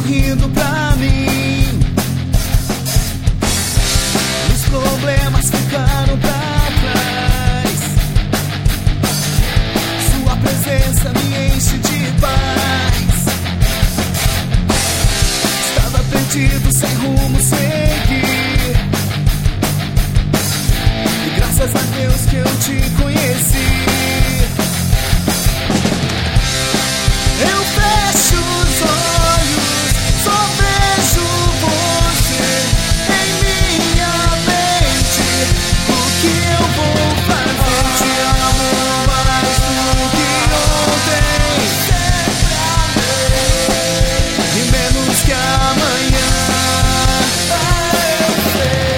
sorrindo pra mim. Os problemas ficaram pra trás. Sua presença me enche de paz. Estava perdido, sem rumo, seguir. E graças a Deus que eu te conheci. Eu fecho os olhos, só vejo você em minha mente. O que eu vou fazer? Te amo mais do que ontem e menos que amanhã. Eu sei.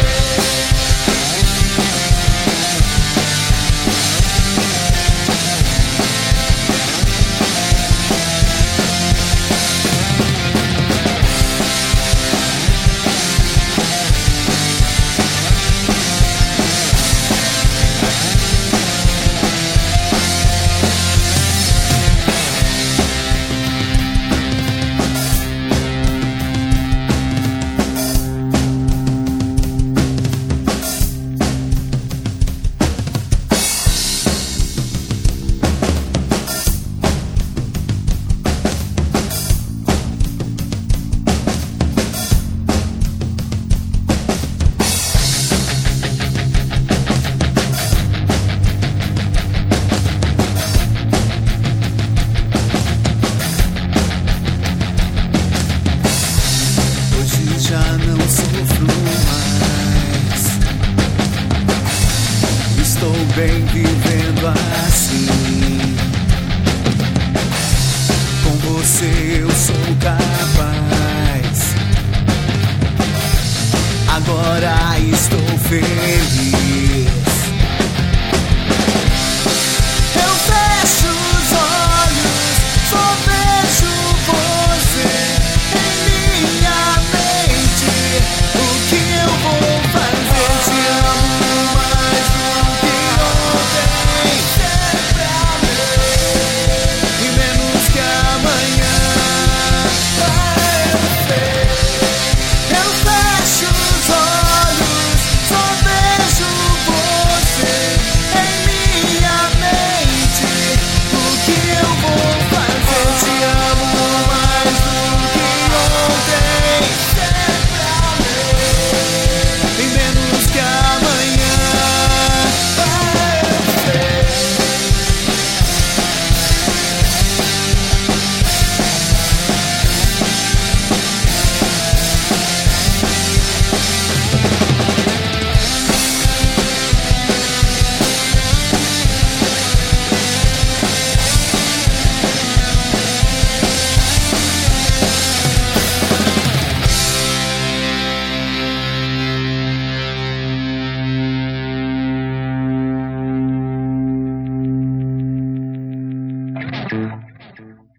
Já não sofro mais. Estou bem vivendo assim. Com você eu sou capaz. Agora estou feliz.